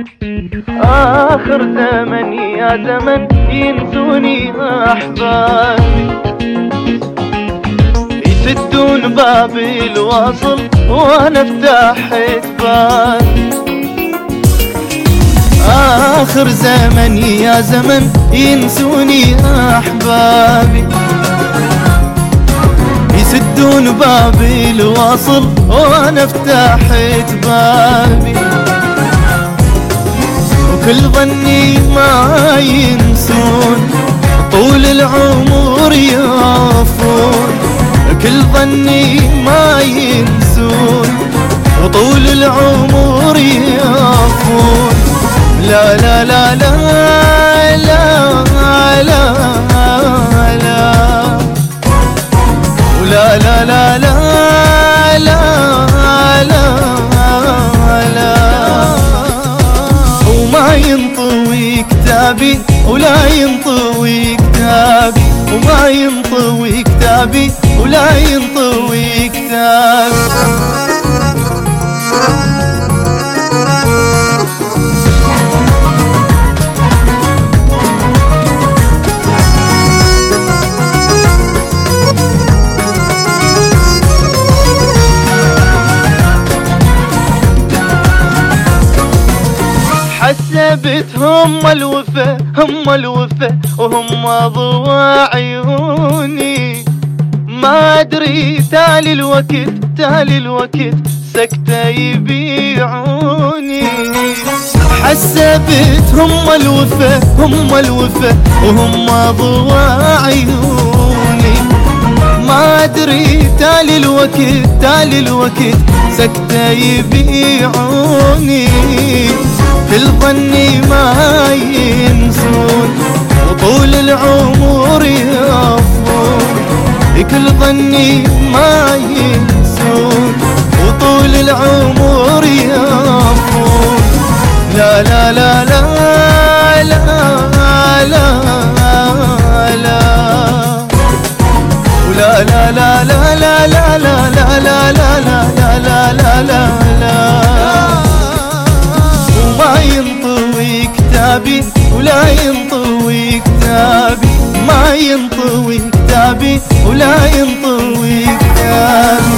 آخر زمن يا زمن ينسوني أحبابي، يسدون بابي الواصل وأنا فتحت بابي. آخر زمن يا زمن ينسوني أحبابي، يسدون بابي الواصل وأنا فتحت بابي. وكل ظني ما ينسون طول العمر يعفون، كل ظني ما ينسون وطول العمر يعفون. لا لا لا لا لا لا لا ولا لا لا لا لا لا وما ينطوي كتابي ولا ينطوي كتابي، وما ينطوي كتابي ولا ينطوي كتابي. حسبت هم الوفا هم الوفا وهم ضوى عيوني، ما ادري تالي الوقت سكتة يبيعوني. حسبت هم الوفا وهم ضوى عيوني، ما ادري تالي الوقت سكتة يبيعوني. كل ظني ما ينسون وطول العمر يعفون، كل ظني ما ينسون وطول العمر يعفون. لا لا لا لا لا لا لا ولا لا لا لا لا لا لا لا لا لا لا لا لا. وما ينطوي كتابي ولا ينطوي كتابي، ما ينطوي كتابي ولا ينطوي كتابي.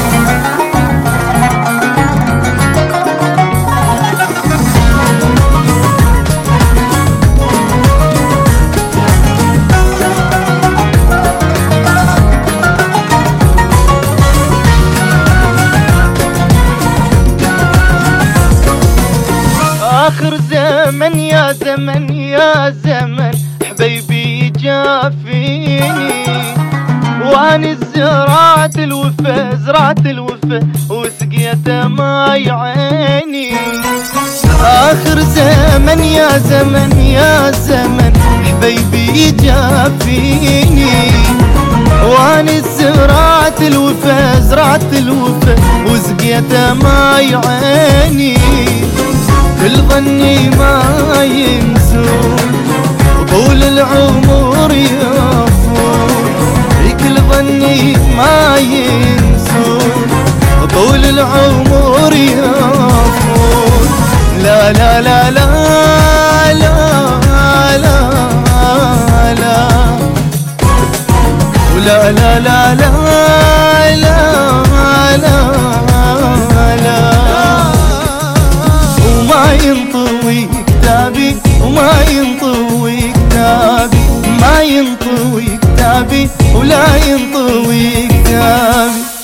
آخر زمن يا زمن يا زمن حبيبي جافيني، واني زرعت الوفا وسقيته ماي عيني. آخر زمن يا زمن يا زمن حبيبي جافيني، واني زرعت الوفا وسقيته ماي عيني. كل ظني ما ينسون وطول العمر يعفون، كل ظني ما ينسون وطول العمر يعفون. لا لا لا لا لا لا لا ولا لا لا لا لا لا. وما ينطوي كتابي وما ينطوي كتابي، ما ينطوي كتابي ولا ينطوي كتابي.